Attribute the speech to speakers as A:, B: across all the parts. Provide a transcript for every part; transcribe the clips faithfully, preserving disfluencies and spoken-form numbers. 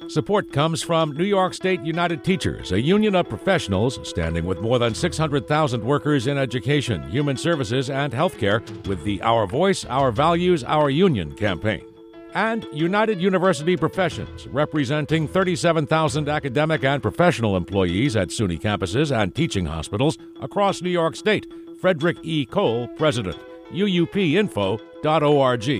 A: Support comes from New York State United Teachers, a union of professionals standing with more than six hundred thousand workers in education, human services, and healthcare with the Our Voice, Our Values, Our Union campaign. And United University Professions, representing thirty-seven thousand academic and professional employees at SUNY campuses and teaching hospitals across New York State. Frederick E. Cole, President. U U P info dot org.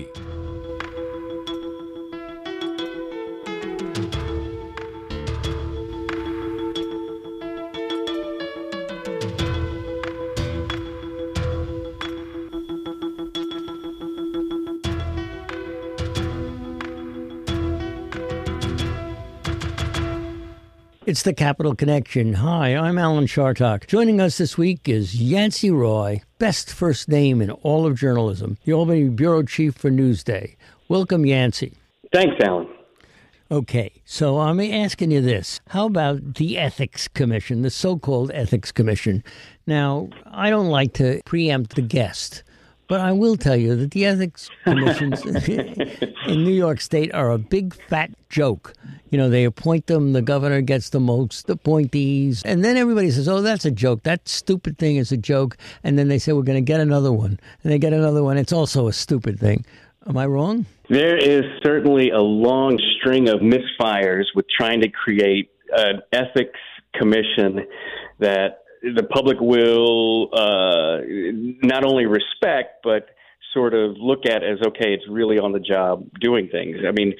B: It's the Capital Connection. Hi, I'm Alan Chartock. Joining us this week is Yancey Roy, best first name in all of journalism, the Albany Bureau Chief for Newsday. Welcome, Yancey.
C: Thanks, Alan.
B: Okay, so I'm asking you this. How about the Ethics Commission, the so-called Ethics Commission? Now, I don't like to preempt the guest, but I will tell you that the ethics commissions in New York State are a big fat joke. You know, they appoint them, the governor gets the most appointees, and then everybody says, oh, that's a joke. That stupid thing is a joke. And then they say, we're going to get another one. And they get another one. It's also a stupid thing. Am I wrong?
C: There is certainly a long string of misfires with trying to create an ethics commission that the public will uh, not only respect, but sort of look at as, okay, it's really on the job doing things. I mean,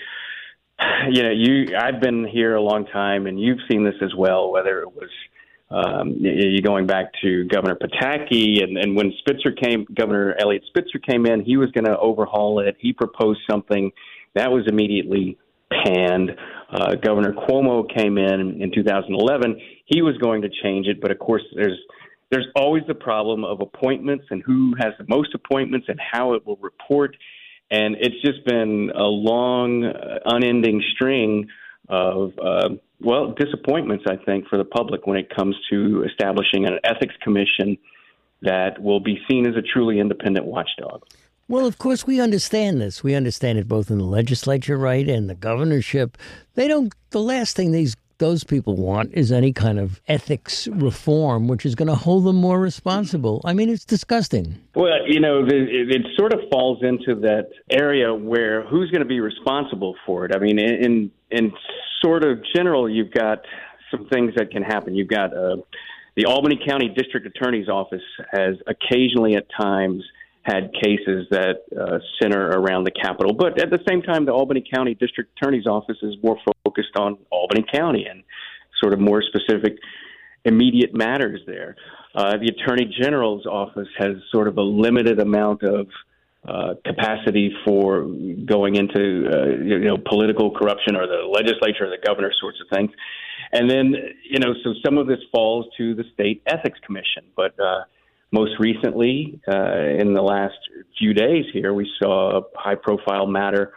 C: you know, you I've been here a long time, and you've seen this as well, whether it was um, you going back to Governor Pataki, and, and when Spitzer came, Governor Elliot Spitzer came in, he was going to overhaul it. He proposed something that was immediately panned. Uh, Governor Cuomo came in in two thousand eleven. He was going to change it, but of course, there's there's always the problem of appointments and who has the most appointments and how it will report. And it's just been a long, uh, unending string of, uh, well, disappointments, I think, for the public when it comes to establishing an ethics commission that will be seen as a truly independent watchdog.
B: Well, of course, we understand this. We understand it both in the legislature, right, and the governorship. They don't, the last thing these those people want is any kind of ethics reform, which is going to hold them more responsible. I mean, it's disgusting.
C: Well, you know, the, it, it sort of falls into that area where who's going to be responsible for it. I mean, in in sort of general, you've got some things that can happen. You've got uh, the Albany County District Attorney's Office has occasionally at times had cases that uh, center around the Capitol. But at the same time, the Albany County District Attorney's Office is more focused on Albany County and sort of more specific immediate matters there. Uh, the Attorney General's Office has sort of a limited amount of uh, capacity for going into, uh, you know, political corruption or the legislature or the governor sorts of things. And then, you know, so some of this falls to the State Ethics Commission. But uh, most recently, uh, in the last few days here, we saw a high-profile matter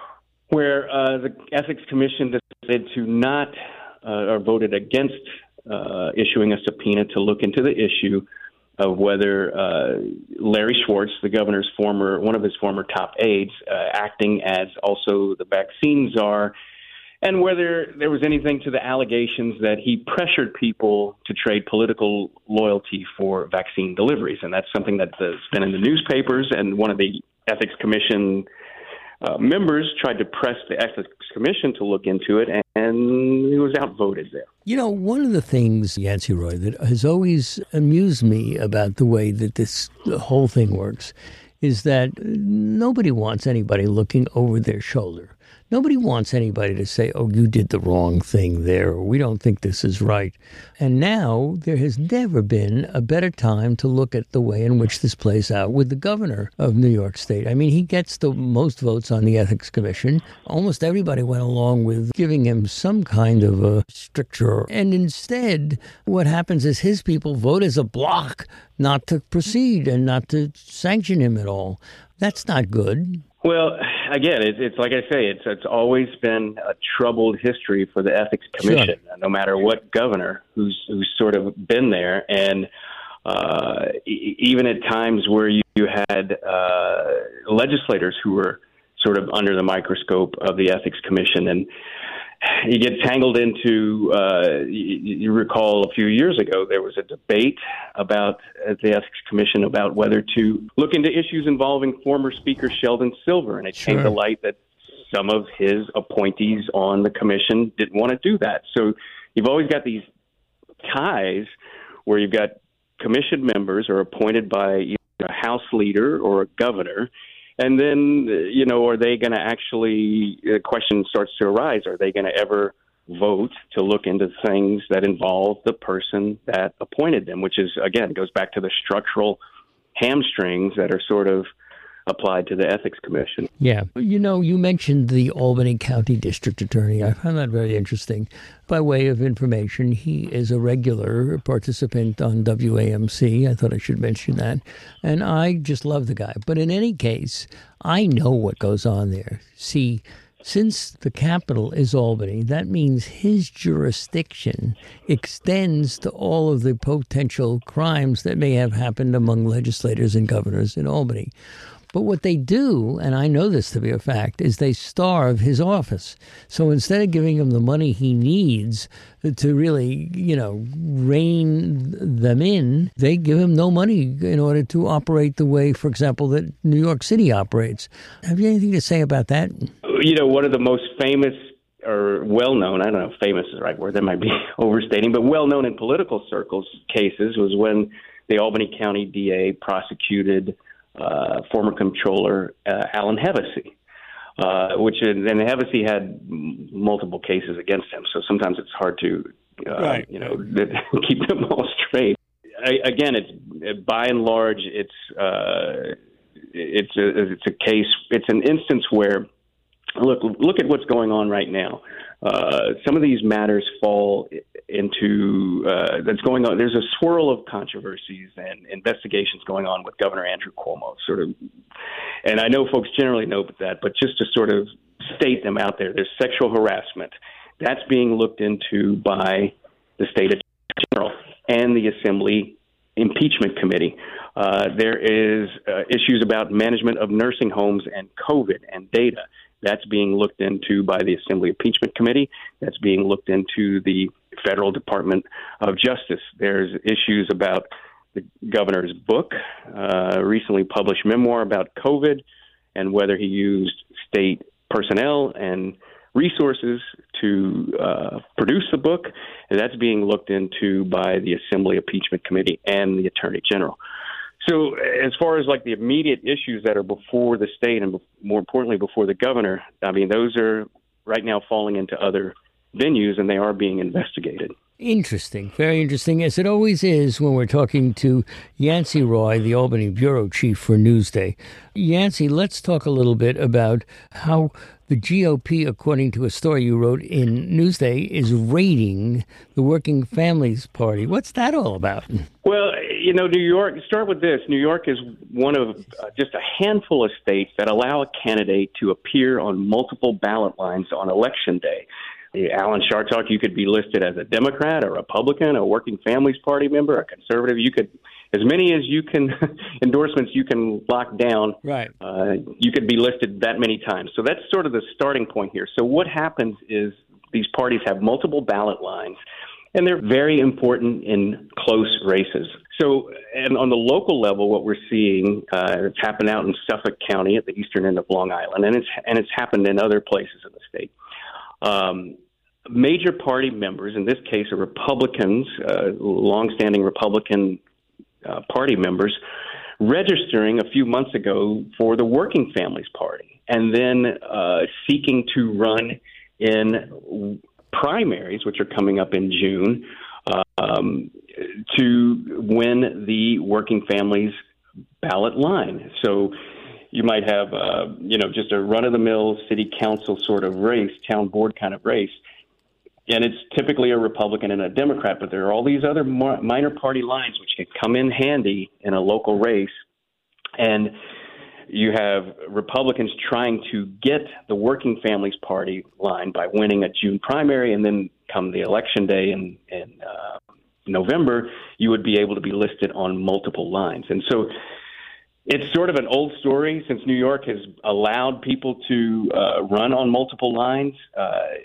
C: where uh, the Ethics Commission decided to not uh, or voted against uh, issuing a subpoena to look into the issue of whether uh, Larry Schwartz, the governor's former, one of his former top aides, uh, acting as also the vaccine czar, and whether there was anything to the allegations that he pressured people to trade political loyalty for vaccine deliveries. And that's something that's been in the newspapers, and one of the Ethics Commission uh, members tried to press the Ethics Commission to look into it, and he was outvoted there.
B: You know, one of the things, Yancey Roy, that has always amused me about the way that this the whole thing works is that nobody wants anybody looking over their shoulder. Nobody wants anybody to say, oh, you did the wrong thing there, or we don't think this is right. And now there has never been a better time to look at the way in which this plays out with the governor of New York State. I mean, he gets the most votes on the Ethics Commission. Almost everybody went along with giving him some kind of a stricture. And instead, what happens is his people vote as a block not to proceed and not to sanction him at all. That's not good.
C: Well, again, it's, it's like I say, it's it's always been a troubled history for the Ethics Commission, sure. No matter what governor who's who's sort of been there, and uh, e- even at times where you, you had uh, legislators who were sort of under the microscope of the Ethics Commission, and you get tangled into, uh, you, you recall a few years ago, there was a debate about at the Ethics Commission about whether to look into issues involving former Speaker Sheldon Silver. And it
B: Sure.
C: came to light that some of his appointees on the commission didn't want to do that. So you've always got these ties where you've got commission members are appointed by either a House leader or a governor. And then, you know, are they going to actually, the question starts to arise, are they going to ever vote to look into things that involve the person that appointed them, which is, again, goes back to the structural hamstrings that are sort of applied to the Ethics Commission.
B: Yeah. You know, you mentioned the Albany County District Attorney. I found that very interesting. By way of information, he is a regular participant on W A M C. I thought I should mention that. And I just love the guy. But in any case, I know what goes on there. See, since the capital is Albany, that means his jurisdiction extends to all of the potential crimes that may have happened among legislators and governors in Albany. But what they do, and I know this to be a fact, is they starve his office. So instead of giving him the money he needs to really, you know, rein them in, they give him no money in order to operate the way, for example, that New York City operates. Have you anything to say about that?
C: You know, one of the most famous or well-known, I don't know if famous is the right word, that might be overstating, but well-known in political circles cases was when the Albany County D A prosecuted Uh, former comptroller uh, Alan Hevesy, uh, which and Hevesy had m- multiple cases against him. So sometimes it's hard to, uh,
B: right.
C: you know, keep them all straight. I, again, it's by and large, it's uh, it's a, it's a case. It's an instance where look look at what's going on right now. Uh, some of these matters fall into uh, that's going on. There's a swirl of controversies and investigations going on with Governor Andrew Cuomo, sort of. And I know folks generally know that, but just to sort of state them out there, there's sexual harassment that's being looked into by the state attorney general and the Assembly Impeachment Committee. Uh, there is uh, issues about management of nursing homes and COVID and data. That's being looked into by the Assembly Impeachment Committee. That's being looked into the Federal Department of Justice. There's issues about the governor's book, uh, recently published memoir about COVID, and whether he used state personnel and resources to uh, produce the book. And that's being looked into by the Assembly Impeachment Committee and the Attorney General. So as far as like the immediate issues that are before the state and more importantly before the governor, I mean, those are right now falling into other venues and they are being investigated.
B: Interesting. Very interesting, as it always is when we're talking to Yancey Roy, the Albany bureau chief for Newsday. Yancey, let's talk a little bit about how the G O P, according to a story you wrote in Newsday, is raiding the Working Families Party. What's that all about?
C: Well, you know, New York, start with this. New York is one of uh, just a handful of states that allow a candidate to appear on multiple ballot lines on Election Day. Alan Chartock, you could be listed as a Democrat, a Republican, a Working Families Party member, a conservative. You could, as many as you can, endorsements you can lock down.
B: Right.
C: Uh, you could be listed that many times. So that's sort of the starting point here. So what happens is these parties have multiple ballot lines, and they're very important in close races. So, and on the local level, what we're seeing, uh, it's happened out in Suffolk County at the eastern end of Long Island, and it's and it's happened in other places in the state. Um, major party members, in this case, are Republicans, uh, longstanding Republican uh, Party members, registering a few months ago for the Working Families Party, and then uh, seeking to run in primaries, which are coming up in June, um, to win the Working Families ballot line. So you might have, uh, you know, just a run-of-the-mill city council sort of race, town board kind of race, and it's typically a Republican and a Democrat, but there are all these other minor party lines which can come in handy in a local race, and you have Republicans trying to get the Working Families Party line by winning a June primary, and then come the election day in, in uh, November, you would be able to be listed on multiple lines. And so it's sort of an old story since New York has allowed people to uh, run on multiple lines. Uh,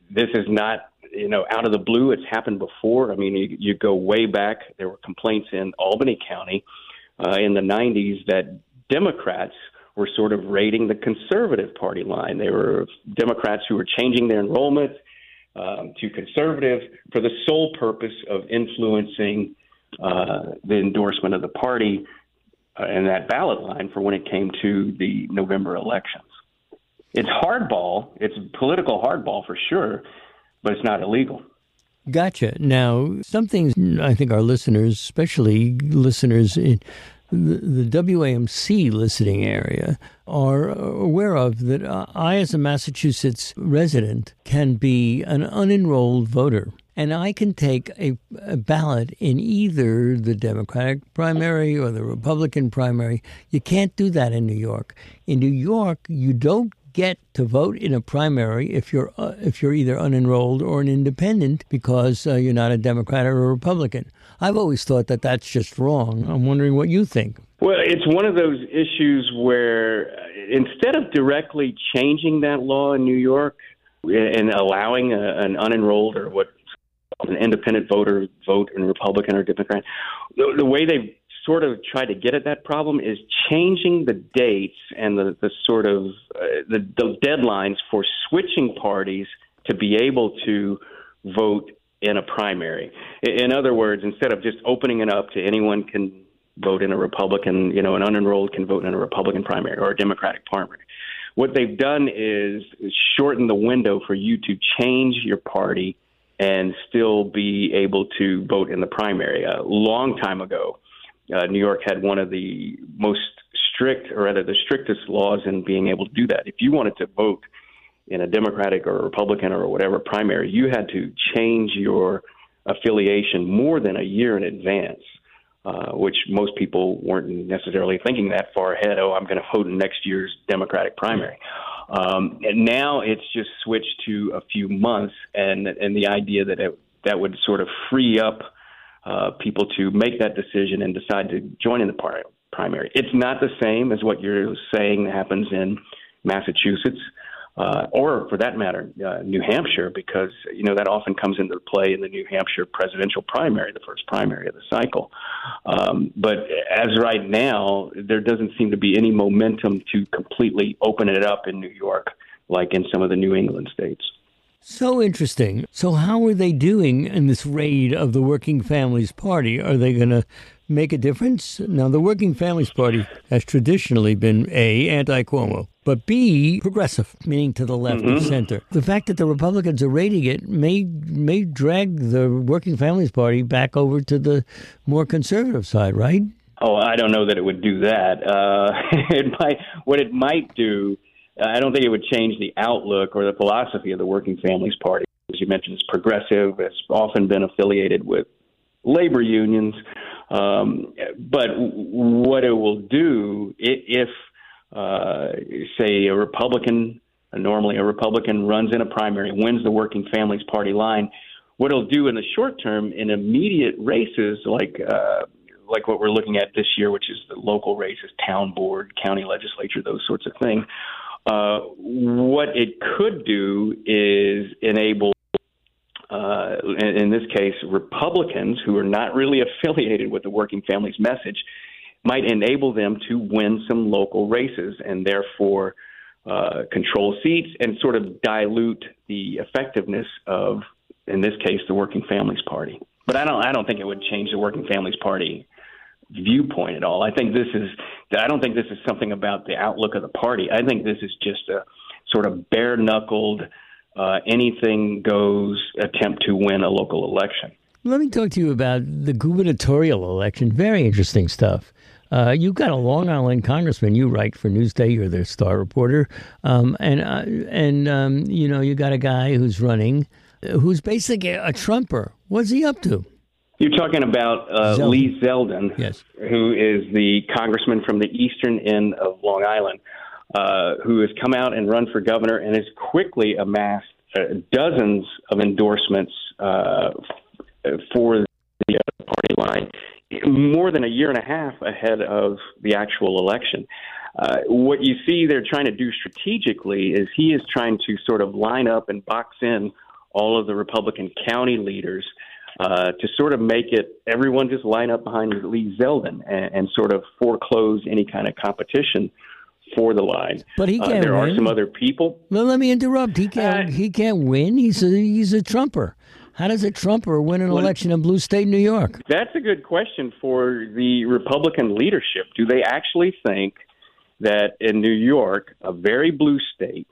C: this is not, you know, out of the blue. It's happened before. I mean, you, you go way back. There were complaints in Albany County uh, in the nineties that Democrats were sort of raiding the conservative party line. They were Democrats who were changing their enrollment um, to conservative for the sole purpose of influencing uh, the endorsement of the party uh, and that ballot line for when it came to the November elections. It's hardball. It's political hardball for sure, but it's not illegal.
B: Gotcha. Now, some things I think our listeners, especially listeners in the, the W A M C listening area, are aware of, that I, as a Massachusetts resident, can be an unenrolled voter. And I can take a, a ballot in either the Democratic primary or the Republican primary. You can't do that in New York. In New York, you don't get to vote in a primary if you're uh, if you're either unenrolled or an independent, because uh, you're not a Democrat or a Republican. I've always thought that that's just wrong. I'm wondering what you think.
C: Well, it's one of those issues where instead of directly changing that law in New York and allowing a, an unenrolled or what an independent voter vote in Republican or Democrat, the, the way they sort of tried to get at that problem is changing the dates and the, the sort of uh, the, the deadlines for switching parties to be able to vote in a primary. In other words, instead of just opening it up to anyone can vote in a Republican, you know, an unenrolled can vote in a Republican primary or a Democratic primary. What they've done is shorten the window for you to change your party and still be able to vote in the primary. A long time ago, Uh, New York had one of the most strict, or rather the strictest laws in being able to do that. If you wanted to vote in a Democratic or a Republican or whatever primary, you had to change your affiliation more than a year in advance, uh, which most people weren't necessarily thinking that far ahead. Oh, I'm going to vote in next year's Democratic primary. Um, and now it's just switched to a few months, and and the idea that it, that would sort of free up Uh, people to make that decision and decide to join in the par- primary. It's not the same as what you're saying happens in Massachusetts, uh, or for that matter, uh, New Hampshire, because, you know, that often comes into play in the New Hampshire presidential primary, the first primary of the cycle. Um, but as right now, there doesn't seem to be any momentum to completely open it up in New York, like in some of the New England states.
B: So interesting. So how are they doing in this raid of the Working Families Party? Are they going to make a difference? Now, the Working Families Party has traditionally been A, anti-Cuomo, but B, progressive, meaning to the left mm-hmm. of center. The fact that the Republicans are raiding it may may drag the Working Families Party back over to the more conservative side, right?
C: Oh, I don't know that it would do that. Uh, it might. What it might do, I don't think it would change the outlook or the philosophy of the Working Families Party. As you mentioned, it's progressive. It's often been affiliated with labor unions. Um, but what it will do, if, uh, say, a Republican, normally a Republican runs in a primary, wins the Working Families Party line, what it'll do in the short term in immediate races like uh, like what we're looking at this year, which is the local races, town board, county legislature, those sorts of things, Uh, what it could do is enable, uh, in, in this case, Republicans who are not really affiliated with the Working Families message, might enable them to win some local races and therefore uh, control seats and sort of dilute the effectiveness of, in this case, the Working Families Party. But I don't, I don't think it would change the Working Families Party viewpoint at all. I think this is, I don't think this is something about the outlook of the party. I think this is just a sort of bare-knuckled, uh, anything goes attempt to win a local election.
B: Let me talk to you about the gubernatorial election. Very interesting stuff. Uh, you've got a Long Island congressman. You write for Newsday. You're their star reporter. Um, and, uh, and um, you know, you got a guy who's running, who's basically a Trumper. What's he up to?
C: You're talking about uh,
B: Zeldin.
C: Lee Zeldin,
B: yes.
C: who is the congressman from the eastern end of Long Island, uh, who has come out and run for governor and has quickly amassed uh, dozens of endorsements uh, for the uh, party line, more than a year and a half ahead of the actual election. Uh, what you see they're trying to do strategically is he is trying to sort of line up and box in all of the Republican county leaders uh, to sort of make it everyone just line up behind Lee Zeldin and, and sort of foreclose any kind of competition for the line.
B: But he can't
C: uh, there
B: win.
C: are some other people.
B: Well, let me interrupt. He can't.
C: Uh,
B: he can't win. He's a he's a Trumper. How does a Trumper win an
C: well,
B: election in blue state New York?
C: That's a good question for the Republican leadership. Do they actually think that in New York, a very blue state,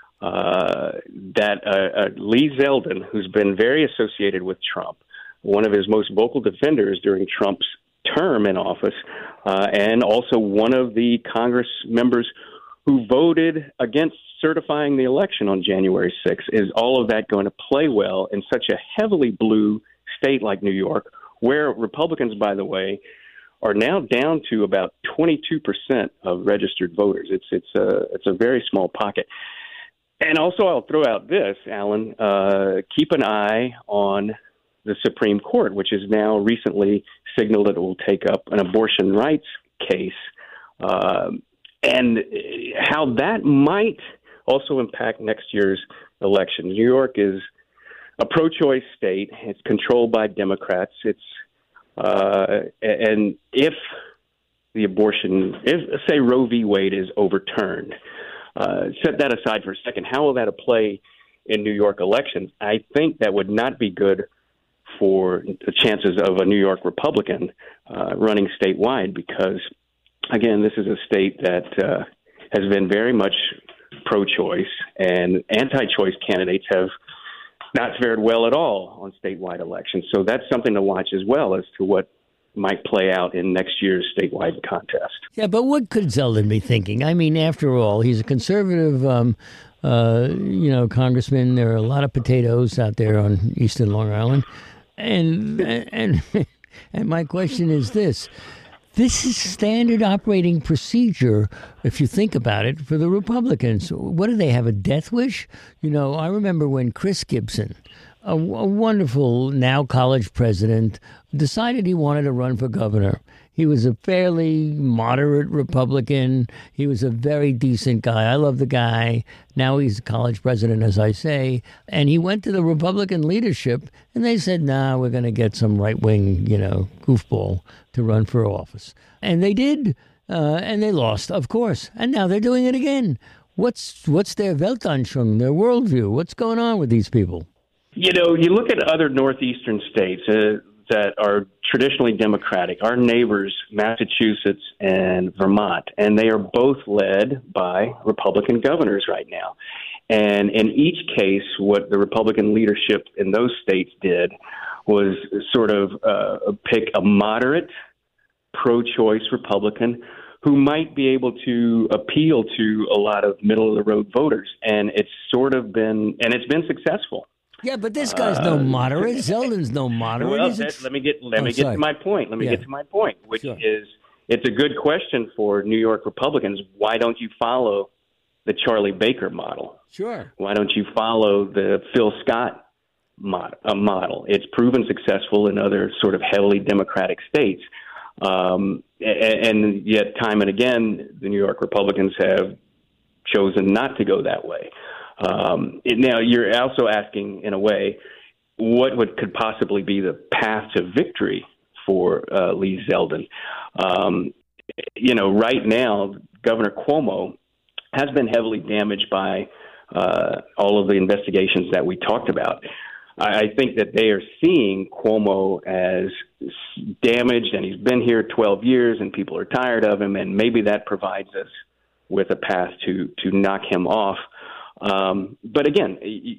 C: uh, that uh, uh, Lee Zeldin, who's been very associated with Trump, one of his most vocal defenders during Trump's term in office, uh, and also one of the Congress members who voted against certifying the election on January sixth, is all of that going to play well in such a heavily blue state like New York, where Republicans, by the way, are now down to about twenty-two percent of registered voters. It's it's a it's a very small pocket. And also, I'll throw out this, Alan, uh, keep an eye on the Supreme Court, which has now recently signaled that it will take up an abortion rights case, uh, and how that might also impact next year's election. New York is a pro-choice state. It's controlled by Democrats. It's uh, and if the abortion, if say Roe v. Wade is overturned, uh, set that aside for a second. How will that play in New York elections? I think that would not be good for the chances of a New York Republican uh, running statewide, because, again, this is a state that uh, has been very much pro-choice, and anti-choice candidates have not fared well at all on statewide elections. So that's something to watch as well as to what might play out in next year's statewide contest.
B: Yeah, but what could Zeldin be thinking? I mean, after all, he's a conservative, um, uh, you know, congressman. There are a lot of potatoes out there on Eastern Long Island. And and and my question is this. This is standard operating procedure, if you think about it, for the Republicans. What do they have, a death wish? You know, I remember when Chris Gibson, a, a wonderful now college president, decided he wanted to run for governor. He was a fairly moderate Republican. He was a very decent guy. I love the guy. Now he's a college president, as I say. And he went to the Republican leadership, and they said, nah, we're going to get some right-wing, you know, goofball to run for office. And they did, uh, and they lost, of course. And now they're doing it again. What's what's their Weltanschauung, their worldview? What's going on with these people?
C: You know, you look at other northeastern states uh, that are traditionally Democratic, our neighbors, Massachusetts and Vermont, and they are both led by Republican governors right now. And in each case, what the Republican leadership in those states did was sort of uh, pick a moderate, pro-choice Republican who might be able to appeal to a lot of middle-of-the-road voters. And it's sort of been, and it's been successful.
B: Yeah, but this guy's no moderate. Zeldin's no moderate.
C: Well,
B: He's
C: that,
B: tr-
C: let me get let
B: oh,
C: me get
B: sorry.
C: to my point. Let me
B: Yeah.
C: get to my point, which
B: Sure.
C: is it's a good question for New York Republicans. Why don't you follow the Charlie Baker model?
B: Sure.
C: Why don't you follow the Phil Scott mod, uh, model? It's proven successful in other sort of heavily Democratic states. Um, and, and yet, time and again, the New York Republicans have chosen not to go that way. Um, it, now, you're also asking, in a way, what would could possibly be the path to victory for uh, Lee Zeldin? Um, you know, right now, Governor Cuomo has been heavily damaged by uh, all of the investigations that we talked about. I think that they are seeing Cuomo as damaged, and he's been here twelve years, and people are tired of him, and maybe that provides us with a path to to knock him off. Um, but again, you,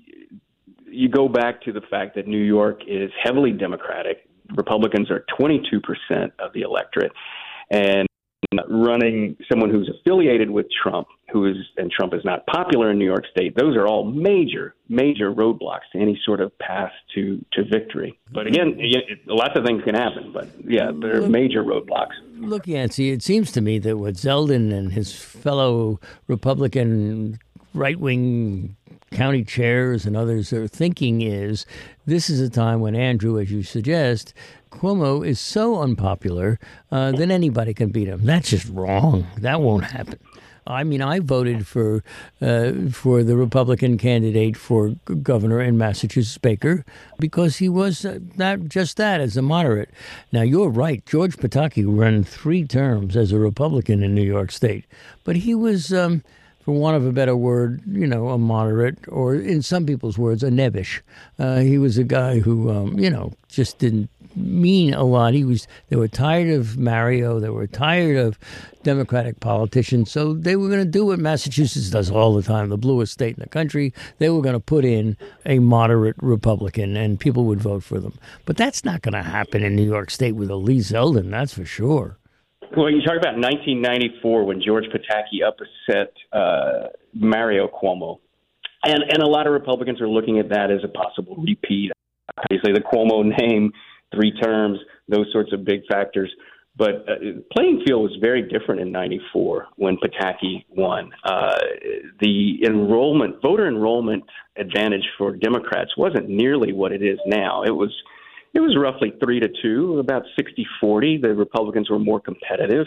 C: you go back to the fact that New York is heavily Democratic. Republicans are twenty-two percent of the electorate, and running someone who's affiliated with Trump, who is, and Trump is not popular in New York State, those are all major, major roadblocks to any sort of path to, to victory. But again, it, lots of things can happen, but yeah, there are major roadblocks.
B: Look, Yancey, it seems to me that what Zeldin and his fellow Republican right-wing county chairs and others are thinking is this is a time when, Andrew, as you suggest, Cuomo is so unpopular uh, that anybody can beat him. That's just wrong. That won't happen. I mean, I voted for uh, for the Republican candidate for g- governor in Massachusetts, Baker, because he was uh, not just that, as a moderate. Now, you're right. George Pataki ran three terms as a Republican in New York State, but he was, um, for want of a better word, you know, a moderate, or in some people's words, a nebbish. Uh, he was a guy who, um, you know, just didn't mean a lot. He was. They were tired of Mario. They were tired of Democratic politicians. So they were going to do what Massachusetts does all the time, the bluest state in the country. They were going to put in a moderate Republican, and people would vote for them. But that's not going to happen in New York State with a Lee Zeldin. That's for sure.
C: Well, you talk about nineteen ninety-four when George Pataki upset uh, Mario Cuomo, and and a lot of Republicans are looking at that as a possible repeat. Obviously, the Cuomo name, three terms, those sorts of big factors. But uh, playing field was very different in ninety-four when Pataki won. Uh, the enrollment, voter enrollment advantage for Democrats wasn't nearly what it is now. It was it was roughly three to two, about sixty forty. The Republicans were more competitive.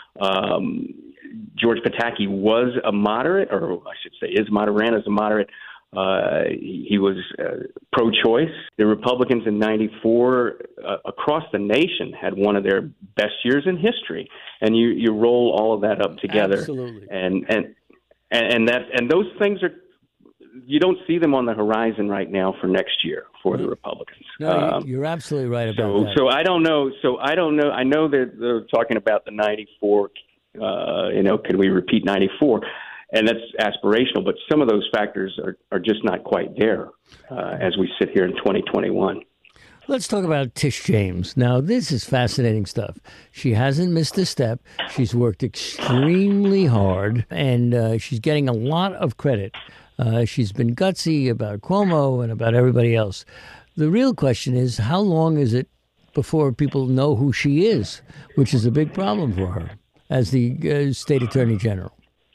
C: Um, George Pataki was a moderate, or I should say is moderate, ran as a moderate. Uh, he was uh, pro-choice. The Republicans in ninety-four uh, across the nation had one of their best years in history, and you, you roll all of that up together,
B: Absolutely.
C: and and and that and those things are you don't see them on the horizon right now for next year for the Republicans.
B: No,
C: um,
B: you're absolutely right about
C: so,
B: that.
C: So I don't know. So I don't know. I know that they're talking about the ninety-four. Uh, you know, could we repeat ninety-four? And that's aspirational, but some of those factors are, are just not quite there uh, as we sit here in twenty twenty-one.
B: Let's talk about Tish James. Now, this is fascinating stuff. She hasn't missed a step. She's worked extremely hard, and uh, she's getting a lot of credit. Uh, she's been gutsy about Cuomo and about everybody else. The real question is, how long is it before people know who she is, which is a big problem for her as the uh, state attorney general?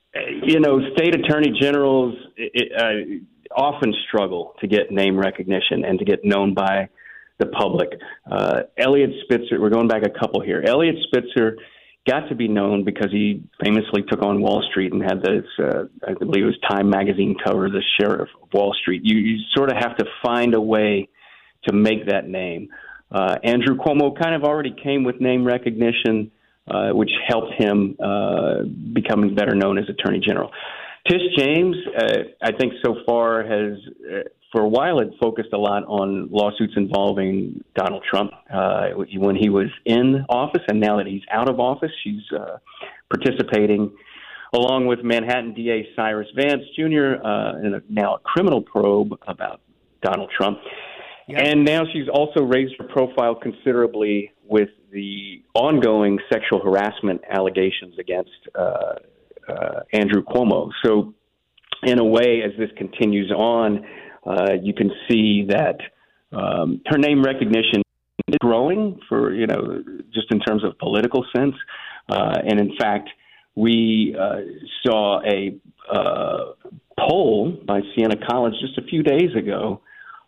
C: You know, state attorney generals it, uh, often struggle to get name recognition and to get known by the public. Uh, Eliot Spitzer, we're going back a couple here. Eliot Spitzer got to be known because he famously took on Wall Street and had this, uh, I believe it was Time magazine cover, the sheriff of Wall Street. You, you sort of have to find a way to make that name. Uh, Andrew Cuomo kind of already came with name recognition, Uh, which helped him uh, becoming better known as Attorney General. Tish James, uh, I think so far has, uh, for a while, had focused a lot on lawsuits involving Donald Trump uh, when he was in office, and now that he's out of office, she's uh, participating along with Manhattan D A Cyrus Vance Junior Uh, in a, now a criminal probe about Donald Trump. Yep. And now she's also raised her profile considerably with the ongoing sexual harassment allegations against uh, uh, Andrew Cuomo. So in a way, as this continues on, uh, you can see that um, her name recognition is growing for, you know, just in terms of political sense. Uh, and in fact, we uh, saw a uh, poll by Siena College just a few days ago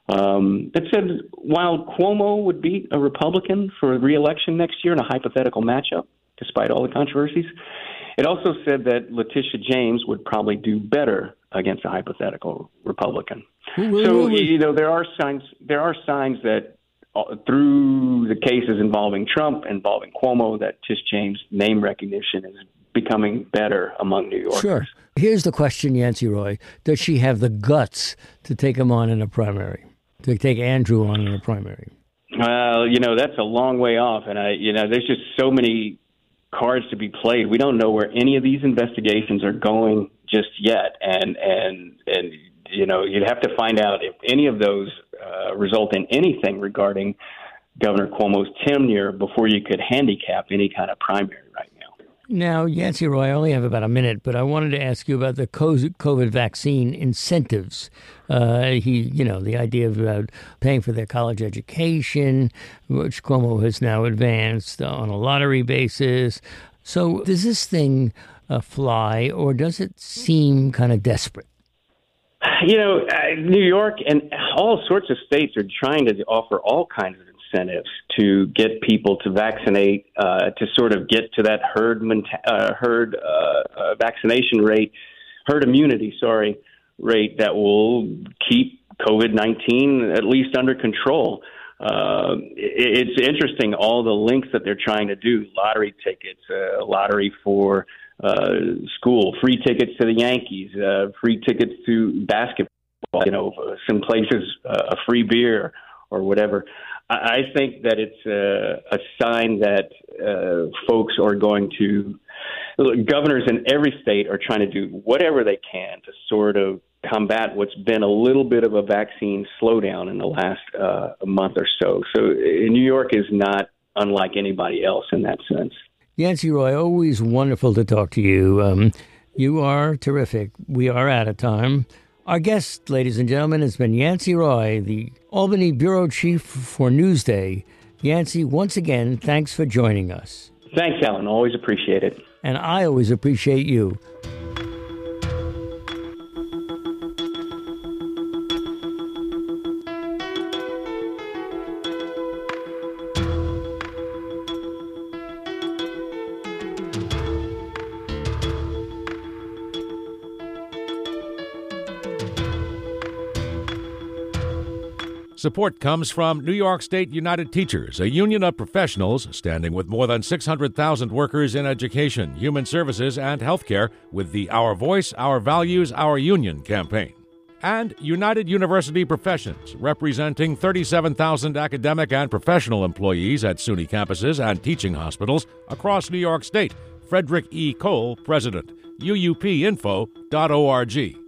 C: Um, that said, while Cuomo would beat a Republican for re-election next year in a hypothetical matchup, despite all the controversies, it also said that Letitia James would probably do better against a hypothetical Republican.
B: Ooh,
C: so,
B: ooh, ooh.
C: you know, there are signs. There are signs that uh, through the cases involving Trump, involving Cuomo, that Tish James' name recognition is becoming better among New Yorkers.
B: Sure. Here's the question, Yancey Roy: does she have the guts to take him on in a primary? To take Andrew on in a primary?
C: Well, you know, that's a long way off. And, I, you know, there's just so many cards to be played. We don't know where any of these investigations are going just yet. And, and, and you know, you'd have to find out if any of those uh, result in anything regarding Governor Cuomo's tenure before you could handicap any kind of primary right now.
B: Now, Yancey Roy, I only have about a minute, but I wanted to ask you about the COVID vaccine incentives. Uh, he, you know, the idea of uh, paying for their college education, which Cuomo has now advanced on a lottery basis. So does this thing uh, fly, or does it seem kind of desperate?
C: You know, uh, New York and all sorts of states are trying to offer all kinds of incentives to get people to vaccinate, uh, to sort of get to that herd uh, herd uh, uh, vaccination rate, herd immunity, sorry, rate that will keep COVID nineteen at least under control. Uh, it, it's interesting, all the links that they're trying to do, lottery tickets, uh, lottery for uh, school, free tickets to the Yankees, uh, free tickets to basketball, you know, some places uh, a free beer or whatever. I, I think that it's a, a sign that uh, folks are going to, governors in every state are trying to do whatever they can to sort of combat what's been a little bit of a vaccine slowdown in the last uh, month or so. So New York is not unlike anybody else in that sense.
B: Yancey Roy, always wonderful to talk to you. Um, you are terrific. We are out of time. Our guest, ladies and gentlemen, has been Yancey Roy, the Albany Bureau Chief for Newsday. Yancey, once again, thanks for joining us.
C: Thanks, Alan. Always appreciate it.
B: And I always appreciate you.
A: Support comes from New York State United Teachers, a union of professionals standing with more than six hundred thousand workers in education, human services, and healthcare with the Our Voice, Our Values, Our Union campaign. And United University Professions, representing thirty-seven thousand academic and professional employees at SUNY campuses and teaching hospitals across New York State. Frederick E. Cole, President. U U P info dot org.